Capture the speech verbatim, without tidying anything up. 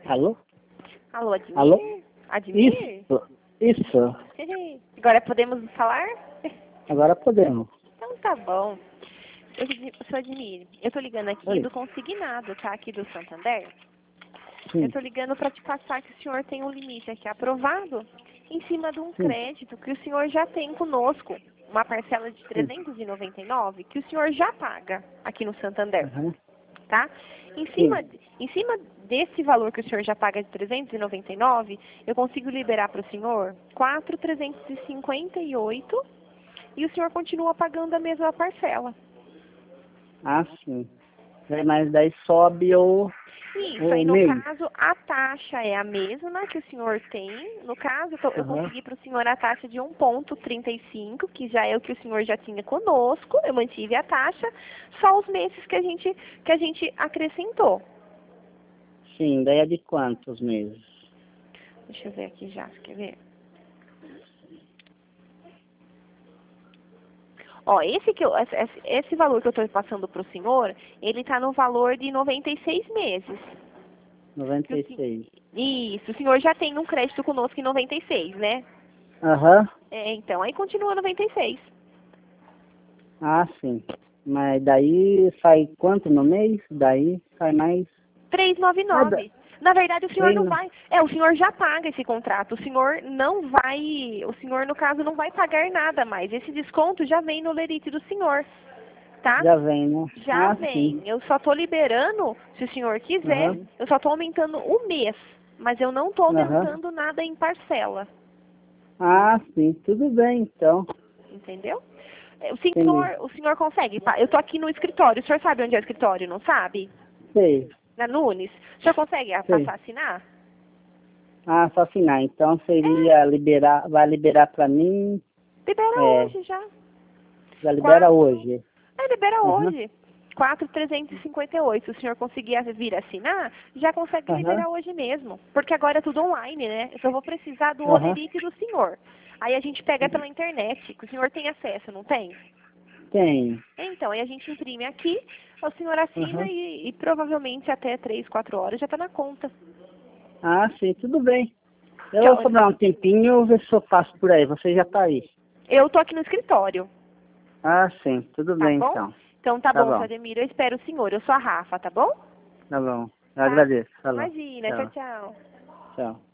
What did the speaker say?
Alô? Alô, Admir? Alô? Admir? Isso, isso. Agora podemos falar? Agora podemos. Então tá bom. Eu, sou Admir. Eu tô ligando aqui Oi. do consignado, tá? Aqui do Santander. Sim, Eu tô ligando para te passar que o senhor tem um limite aqui aprovado em cima de um sim, crédito que o senhor já tem conosco. Uma parcela de sim. trezentos e noventa e nove que o senhor já paga aqui no Santander. Uhum. Tá? Em Sim. cima, em cima desse valor que o senhor já paga de trezentos e noventa e nove, eu consigo liberar para o senhor quatro mil trezentos e cinquenta e oito e o senhor continua pagando a mesma parcela. Ah, sim. É, mas daí sobe o, Isso, o aí no mês. caso a taxa é a mesma que o senhor tem. No caso, eu tô- eu Uhum. consegui para o senhor a taxa de um ponto trinta e cinco, que já é o que o senhor já tinha conosco, eu mantive a taxa, só os meses que a gente, que a gente acrescentou. Sim, daí é de quantos meses? Deixa eu ver aqui já, quer ver? Ó, esse, que eu, esse, esse- esse valor que eu estou passando para o senhor, ele está no valor de noventa e seis meses. noventa Que o e sen- seis. Isso, o senhor já tem um crédito conosco em noventa e seis, né? Aham. É, então, aí continua noventa e seis. Ah, sim. Mas daí sai quanto no mês? Daí sai mais. Ah, da... trezentos e noventa e nove. Na verdade, o senhor não treino. vai... É, o senhor já paga esse contrato. O senhor não vai... O senhor, no caso, não vai pagar nada mais. Esse desconto já vem no lerite do senhor, tá? Já vem, né? Já Ah, vem. sim. Eu só estou liberando, se o senhor quiser, Aham. eu só estou aumentando o mês, mas eu não estou Aham. aumentando nada em parcela, Ah, sim. Tudo bem, então. entendeu? É, O Entendi. senhor, o senhor consegue? pa- Eu estou aqui no escritório, o senhor sabe onde é o escritório, não sabe? Sei, Na Nunes. O senhor consegue a- sei. passar a assinar? Ah, só assinar. Então É, seria liberar, vai liberar para mim, libera é, hoje já. já libera Quatro. hoje. É, libera Aham, hoje. quatro mil trezentos e cinquenta e oito. Se o senhor conseguir vir assinar, já consegue aham, liberar hoje mesmo. Porque agora é tudo online, né? Eu só vou precisar do aham. olerite do senhor. Aí a gente pega pela internet, que o senhor tem acesso, não tem? Tem. Então, aí a gente imprime aqui, o senhor assina Aham. e, e provavelmente até três, quatro horas já está na conta. Ah, sim, tudo bem. Eu vou Tchau. sobrar um tempinho, eu vou ver se eu passo por aí. Você já tá aí. Eu tô aqui no escritório, Ah, sim, tudo tá bem bom? então. Então tá Tá bom, seu bom, Ademir, eu espero o senhor. Eu sou a Rafa, tá bom? tá bom. Eu Tá? agradeço. Falou. Imagina, tchau, Tchau, tchau. tchau.